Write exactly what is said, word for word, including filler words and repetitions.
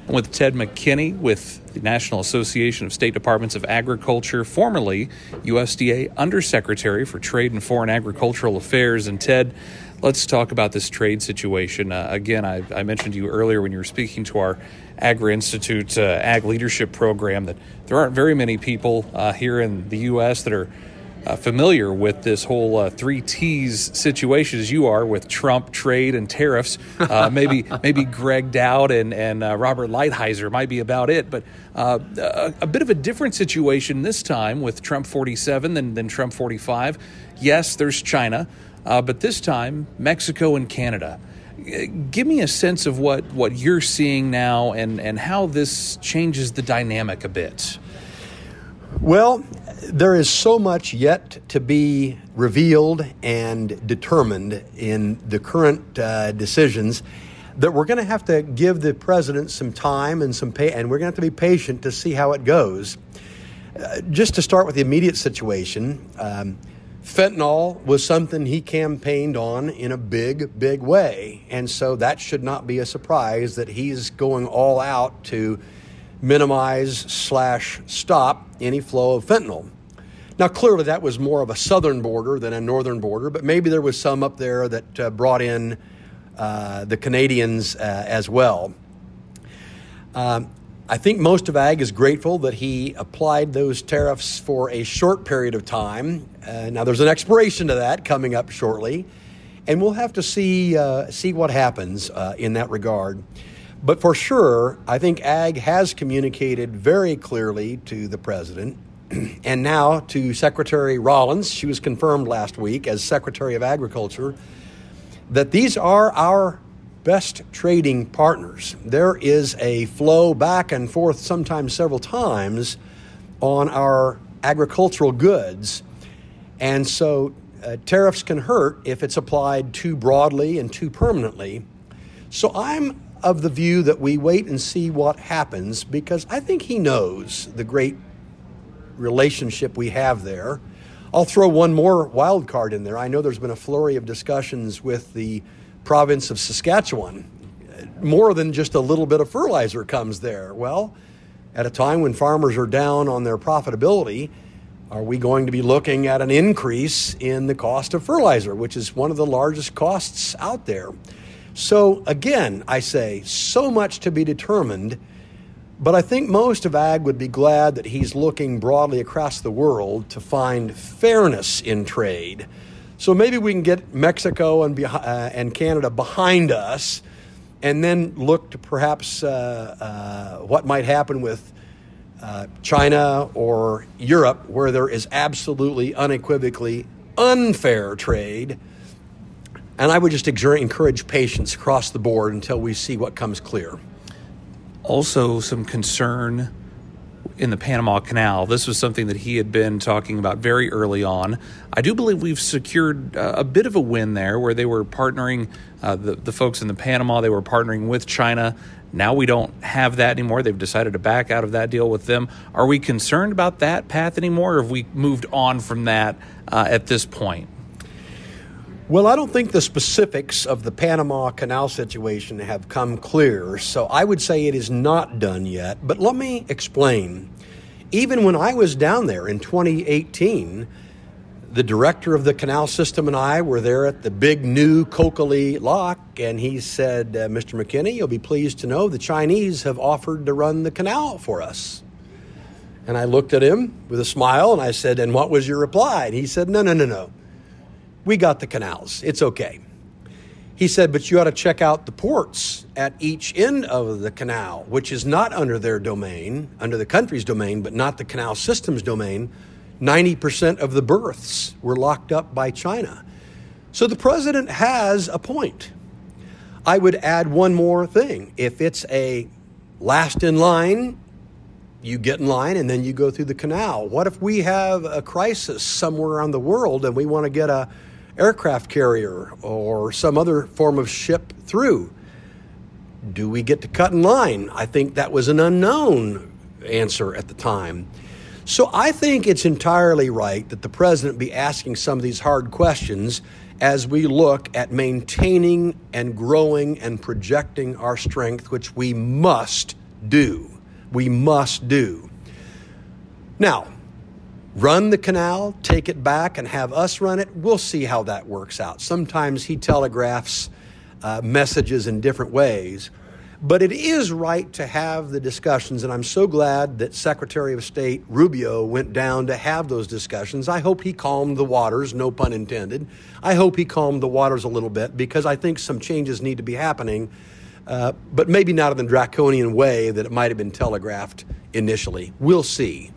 I'm with Ted McKinney with the National Association of State Departments of Agriculture, formerly U S D A Undersecretary for Trade and Foreign Agricultural Affairs. And Ted, let's talk about this trade situation. Uh, again, I, I mentioned to you earlier when you were speaking to our Agri-Institute uh, Ag Leadership Program that there aren't very many people uh, here in the U S that are Uh, familiar with this whole uh, three T's situation as you are with Trump, trade, and tariffs. Uh, maybe maybe Greg Dowd and, and uh, Robert Lighthizer might be about it. But uh, a, a bit of a different situation this time with Trump forty-seven than, than Trump forty-five. Yes, there's China, uh, but this time Mexico and Canada. Give me a sense of what, what you're seeing now and, and how this changes the dynamic a bit. Well, there is so much yet to be revealed and determined in the current uh, decisions that we're going to have to give the president some time and some pay, and we're going to have to be patient to see how it goes. Uh, just to start with the immediate situation, um, fentanyl was something he campaigned on in a big, big way, and so that should not be a surprise that he's going all out to minimize slash stop any flow of fentanyl. Now, clearly that was more of a southern border than a northern border, but maybe there was some up there that uh, brought in uh, the Canadians uh, as well. Um, I think most of Ag is grateful that he applied those tariffs for a short period of time. Uh, now, there's an expiration to that coming up shortly, and we'll have to see uh, see what happens uh, in that regard. But for sure, I think Ag has communicated very clearly to the president and now to Secretary Rollins. She was confirmed last week as Secretary of Agriculture, that these are our best trading partners. There is a flow back and forth, sometimes several times, on our agricultural goods. And so uh, tariffs can hurt if it's applied too broadly and too permanently. So I'm of the view that we wait and see what happens, because I think he knows the great relationship we have there. I'll throw one more wild card in there. I know there's been a flurry of discussions with the province of Saskatchewan. More than just a little bit of fertilizer comes there. Well, at a time when farmers are down on their profitability, are we going to be looking at an increase in the cost of fertilizer, which is one of the largest costs out there? So again, I say, so much to be determined, but I think most of Ag would be glad that he's looking broadly across the world to find fairness in trade. So maybe we can get Mexico and, uh, and Canada behind us, and then look to perhaps uh, uh, what might happen with uh, China or Europe, where there is absolutely unequivocally unfair trade. And I would just encourage patience across the board until we see what comes clear. Also, some concern in the Panama Canal. This was something that he had been talking about very early on. I do believe we've secured uh, a bit of a win there, where they were partnering, uh, the, the folks in the Panama, they were partnering with China. Now we don't have that anymore. They've decided to back out of that deal with them. Are we concerned about that path anymore, or have we moved on from that uh, at this point? Well, I don't think the specifics of the Panama Canal situation have come clear, so I would say it is not done yet. But let me explain. Even when I was down there in twenty eighteen, the director of the canal system and I were there at the big new Kokali lock, and he said, uh, Mister McKinney, you'll be pleased to know the Chinese have offered to run the canal for us. And I looked at him with a smile, and I said, and what was your reply? And he said, no, no, no, no. We got the canals. It's okay. He said, but you ought to check out the ports at each end of the canal, which is not under their domain, under the country's domain, but not the canal system's domain. ninety percent of the berths were locked up by China. So the president has a point. I would add one more thing. If it's a last in line, you get in line and then you go through the canal. What if we have a crisis somewhere around the world and we want to get a aircraft carrier or some other form of ship through? Do we get to cut in line? I think that was an unknown answer at the time. So I think it's entirely right that the president be asking some of these hard questions as we look at maintaining and growing and projecting our strength, which we must do. We must do. Now, run the canal, take it back, and have us run it. We'll see how that works out. Sometimes he telegraphs uh, messages in different ways. But it is right to have the discussions, and I'm so glad that Secretary of State Rubio went down to have those discussions. I hope he calmed the waters, no pun intended. I hope he calmed the waters a little bit, because I think some changes need to be happening, uh, but maybe not in the draconian way that it might have been telegraphed initially. We'll see.